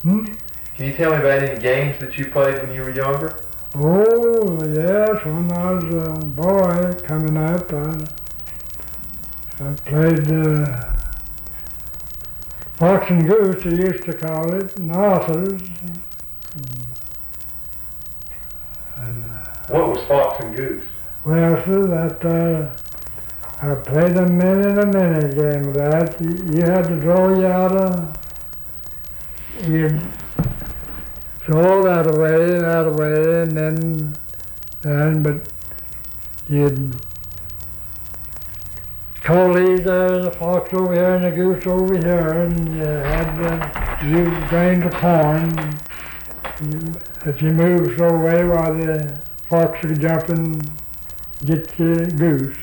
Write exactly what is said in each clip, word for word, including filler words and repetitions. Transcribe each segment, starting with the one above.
Hmm? Can you tell me about any games that you played when you were younger? Oh, yes, when I was a boy coming up, I, I played uh, Fox and Goose, they used to call it, and Authors. And, and, uh, What was Fox and Goose? well, sir, that uh, I played a minute a minute game of that. You, you had to draw you out of, you'd draw that away, that away, and then, then, but you'd call these uh, the fox over here and the goose over here, and you had to, you drained the corn. You, if you moved so away while the fox would jump and get your goose.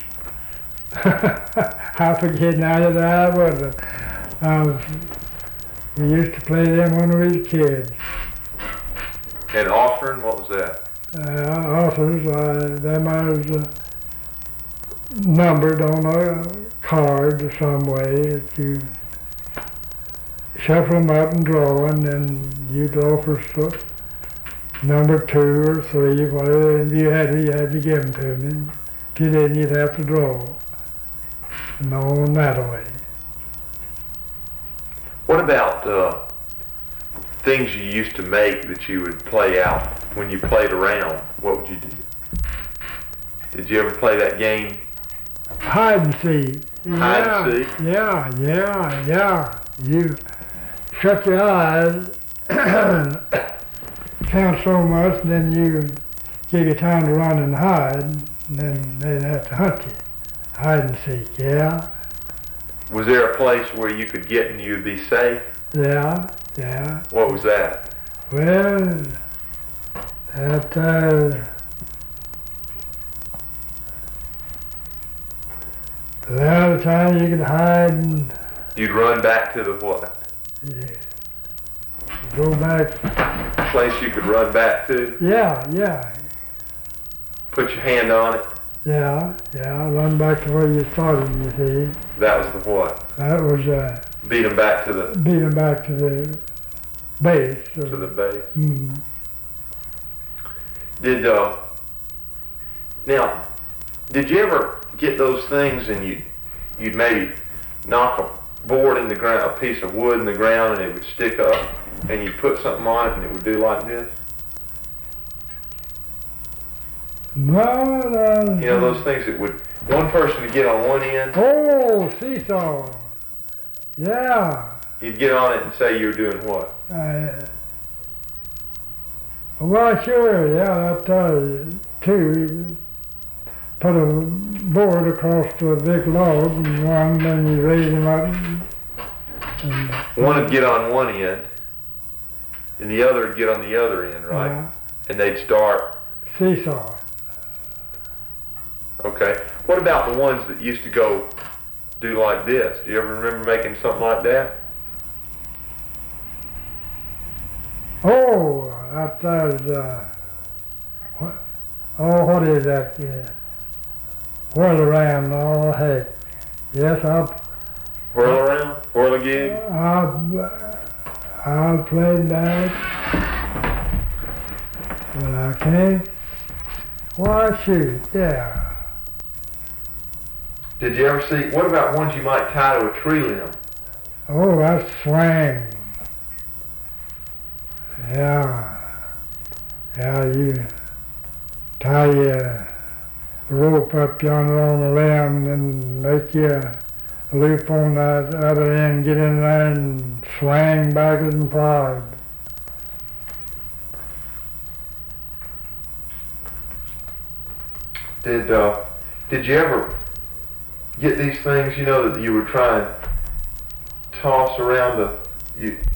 I forget now that I wasn't. Uh, we used to play them when we was kids. And Offering, what was that? Uh, Authors, uh, them was uh, numbered on a card some way that you shuffle them up and draw, and then you draw for so, number two or three, whatever you had, you had to give them to me. If you didn't, you'd have to draw. And on that way. What about uh, things you used to make that you would play out when you played around? What would you do? Did you ever play that game? Hide and seek. Hide yeah, and seek? Yeah, yeah, yeah. You shut your eyes, count so much, and then you give you time to run and hide, and then they'd have to hunt you. Hide and seek, yeah. Was there a place where you could get and you'd be safe? Yeah, yeah. What was that? Well, at uh, the other time you could hide and You'd run back to the what? yeah, go back. Place you could run back to? Yeah, yeah, Put your hand on it? yeah, yeah. Run back to where you started, you see. That was the what? That was uh, Beat them back to the beating back to the base. to the base. Mm. Did uh now did you ever get those things and you you'd maybe knock a board in the ground, a piece of wood in the ground, and it would stick up, and you put something on it and it would do like this? No, no. You know those things that would one person would get on one end, Oh, seesaw. Yeah. you'd get on it and say you were doing what? Uh, well, sure, yeah, that uh, too. Put a board across to a big log, and one, then you raise him up. And, and, One would get on one end, and the other would get on the other end, right? Yeah. And they'd start. Seesaw. Okay. What about the ones that used to go do like this? Do you ever remember making something like that? Oh, that was, uh, what, oh, what is that? Yeah. Whirl around, oh, heck. Yes, I'll, Whirl around? Whirl a gig? I'll, I'll play that. But I can't. Why, shoot, yeah. Did you ever see, what about ones you might tie to a tree limb? Oh, that's swing. Yeah. Yeah, you tie your rope up yonder on the limb and make you a loop on that other end, get in there and swing backwards and forward. Did, uh, did you ever get these things, you know, that you would try and toss around the, you,